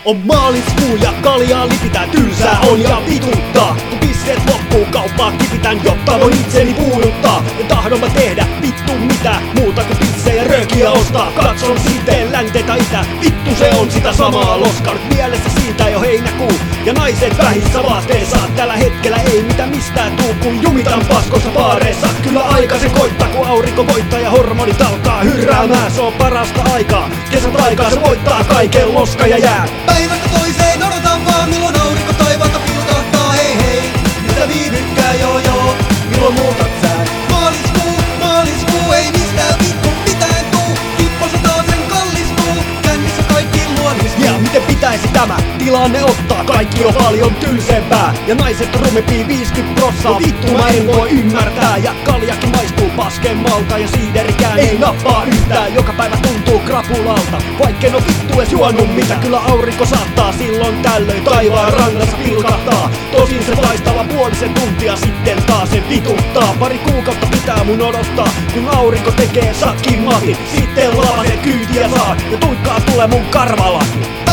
On maaliskuu ja kaljaa lipitään, tylsää on ja vituttaa. Kun pisseet loppuu, kauppaa kipitän, jotta voin itseni puuduttaa. En tahdon mä tehdä vittu mitä muuta kuin pissejä röökiä ostaa. Katson sitten länteitä itä, vittu se on sitä samaa loskaa. Nyt mielessä siitä jo heinäkuu ja naiset vähissä vaasteissa. Tällä hetkellä ei mitä mistään tuu, kun jumitan paskossa baareissa. Kyllä aika se koittaa, kun aurinko voittaa ja hormonit alkaa hyrräämään. Se on parasta aikaa, kesät aikaa se voittaa kaiken loska ja jää. Päivästä toiseen odotan vaan, milloin aurinko taivaalta pilkahtaa, hei hei. Mitä viivykkää, joo, milloin muutat sä? Maaliskuu, ei mistään vittu mitään tuu. Kipposa taasen kallistuu, kännissä kaikki luonnistuu. Ja miten pitäisi tämä tilanne ottaa? Kaikki on paljon tylsempää ja naiset rumepii 50%. Vittu mä en voi ymmärtää ja kaljakin maistuu paskemmalta ja siiderikään ei nappaa yhtään. Joka päivä tuntuu krapulalta, vaikken on vittu edes juonut mitä. Kyllä aurinko saattaa silloin tällöin taivaan rannassa pilkahtaa. Tosin se taistava puolisen tuntia sitten taas se vituttaa. Pari kuukautta pitää mun odottaa, kun aurinko tekee sakin matin. Sitten lavasen kyytiä saa ja tuikkaa tulee mun karvalaki.